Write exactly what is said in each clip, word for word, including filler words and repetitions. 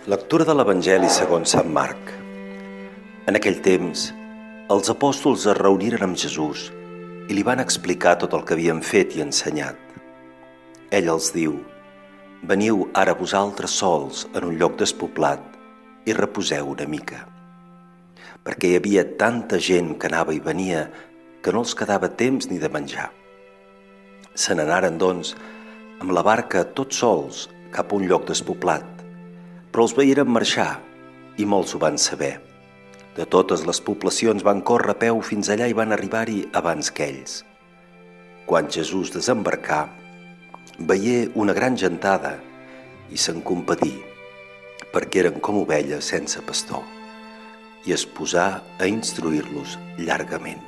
Lectura de l'Evangeli segons Sant Marc. En aquell temps, els apòstols es reuniren amb Jesús i li van explicar tot el que havien fet i ensenyat. Ell els diu: «Veniu ara vosaltres sols en un lloc despoblat i reposeu una mica». Perquè hi havia tanta gent que anava i venia que no els quedava temps ni de menjar. Se n'anaren, doncs, amb la barca tots sols cap a un lloc despoblat, però els veieren marxar i molts ho van saber. De totes les poblacions van córrer a peu fins allà i van arribar-hi abans que ells. Quan Jesús desembarcà, veié una gran gentada i se'n compadí, perquè eren com ovelles sense pastor, i es posà a instruir-los llargament.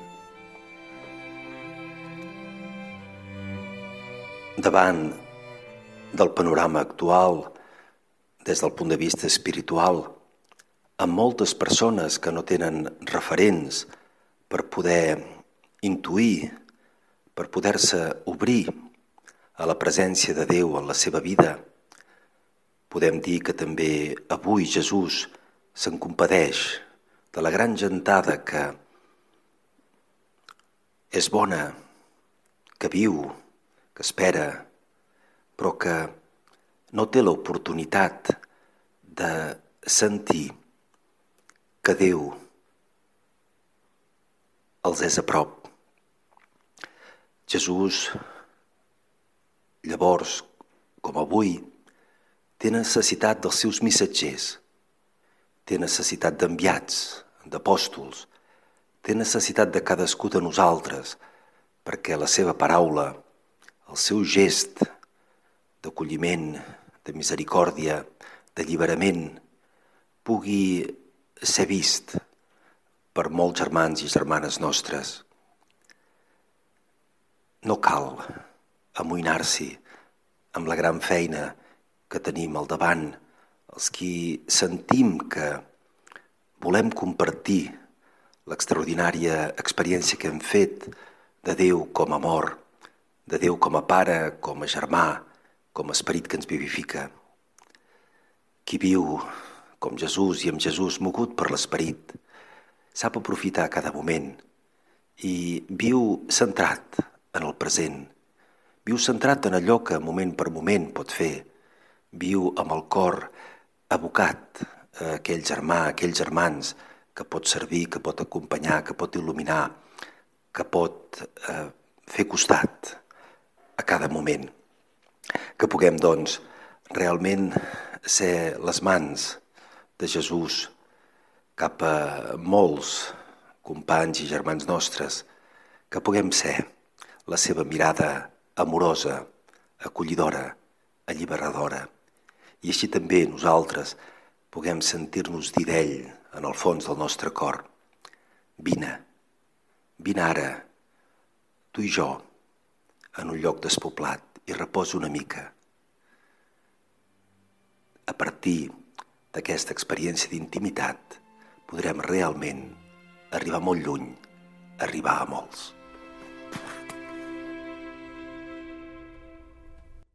Davant del panorama actual, des del punt de vista espiritual, amb moltes persones que no tenen referents per poder intuir, per poder-se obrir a la presència de Déu en la seva vida, podem dir que també avui Jesús se'n compadeix de la gran gentada que és bona, que viu, que espera, però que no té l'oportunitat de sentir que Déu els és a prop. Jesús, llavors, com avui, té necessitat dels seus missatgers, té necessitat d'enviats, d'apòstols, té necessitat de cadascú de nosaltres, perquè la seva paraula, el seu gest d'acolliment, de misericòrdia, d'alliberament, pugui ser vist per molts germans i germanes nostres. No cal amoïnar-s'hi amb la gran feina que tenim al davant, els qui sentim que volem compartir l'extraordinària experiència que hem fet de Déu com a amor, de Déu com a pare, com a germà, com a esperit que ens vivifica. Qui viu com Jesús i amb Jesús mogut per l'esperit, sap aprofitar cada moment i viu centrat en el present, viu centrat en allò que moment per moment pot fer, viu amb el cor abocat a aquell germà, a aquells germans que pot servir, que pot acompanyar, que pot il·luminar, que pot eh, fer costat a cada moment. Que puguem, doncs, realment ser les mans de Jesús cap a molts companys i germans nostres, que puguem ser la seva mirada amorosa, acollidora, alliberadora, i així també nosaltres puguem sentir-nos dir d'ell en el fons del nostre cor: vine, vine ara, tu i jo, en un lloc despoblat, i reposa una mica. A partir d'aquesta experiència d'intimitat podrem realment arribar molt lluny, arribar a molts.